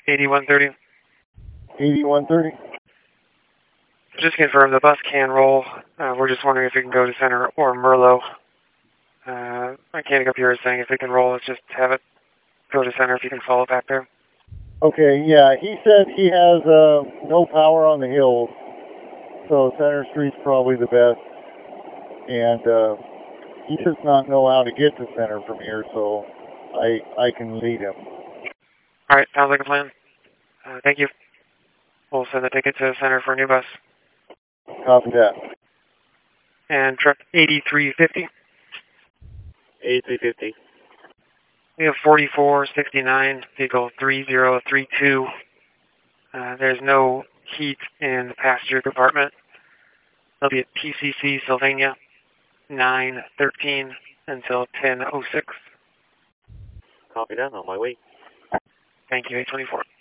8130. 8130. Just confirm the bus can roll. We're just wondering if it can go to center or Merlot. Mechanic up here is saying if it can roll, let's just have it go to center if you can follow back there. Okay, yeah, he said he has no power on the hills, so Center Street's probably the best. And he does not know how to get to center from here, so I can lead him. All right, sounds like a plan. Thank you. We'll send the ticket to center for a new bus. Copy that. And truck 8350. 8350. We have 4469, vehicle 3032. There's no heat in the passenger compartment. They'll be at PCC Sylvania 913 until 10:06. Copy that, on my way. Thank you, 824.